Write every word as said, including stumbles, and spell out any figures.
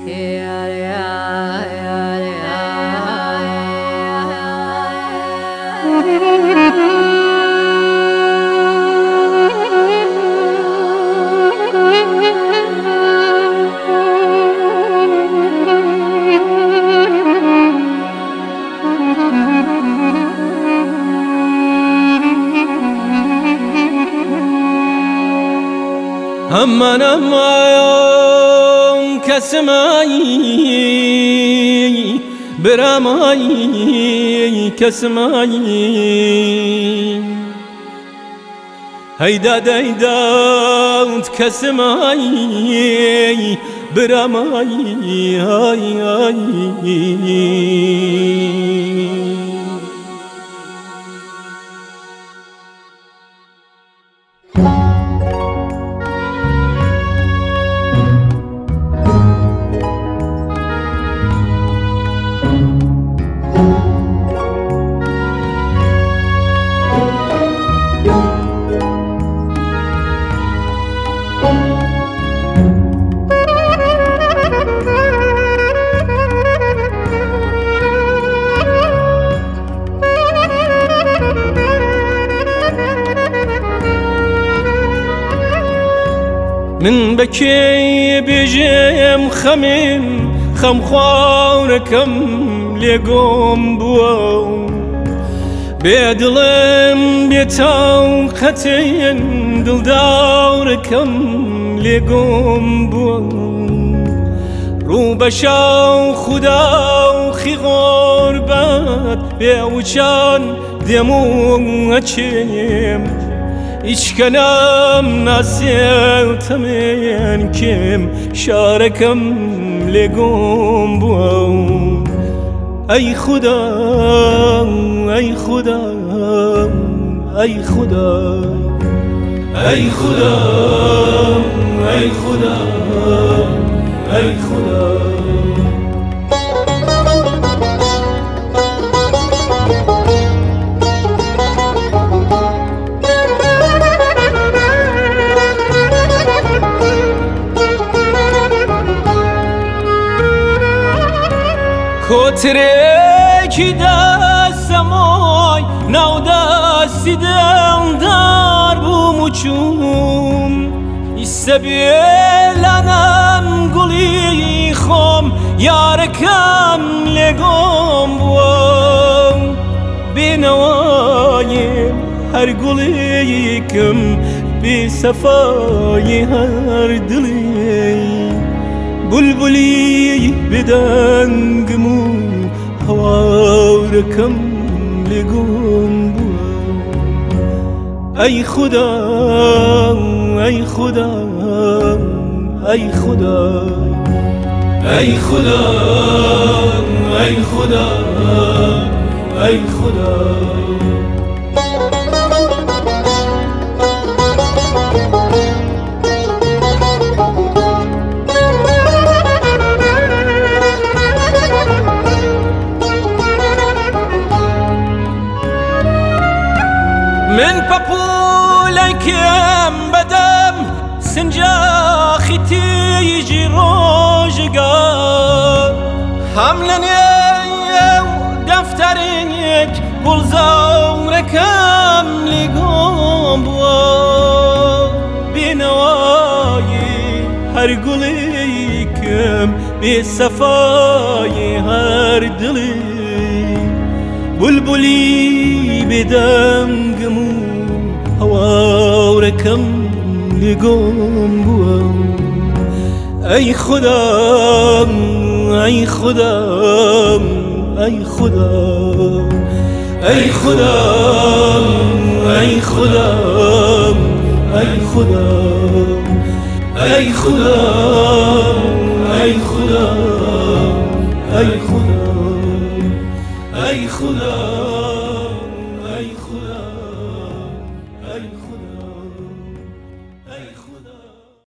aman aman kesmeyi birameyi kesmeyi هيدا ديدا تكسماي برماي هاي هاي من بكي بجيم خمين خم خواركم ليقوم بو بيدلم بيتاو خطين دل دوركم ليقوم بو رو بشاو خداو خي غربت بيوچان دمو اچيم İç kanam nasıl tamen kim şarekam legum bu ay khuda ay khuda ay khuda ay khuda ay khuda ay khuda Kotreki dasamoy naudasi dar bu muchum isabielanam guli khom yarekam legom bu binawayim her gulikim bi safai her dili بلبلي بدنجمو هواركم لقوم أي خدا أي خدا أي خدا أي خدا أي خدا أي خدا من بابولكم بدم سنجاخي تيجي روجقا حملني دفترك قل زوركم لقوم بنواي هرقليكم بصفاي هردلي بلبلي بدمجمو هواركم لقوم بو أي خدا أي خدا أي خدا أي خدا أي خدا أي خدا أي خدا أي خدا أي خدا أي خدا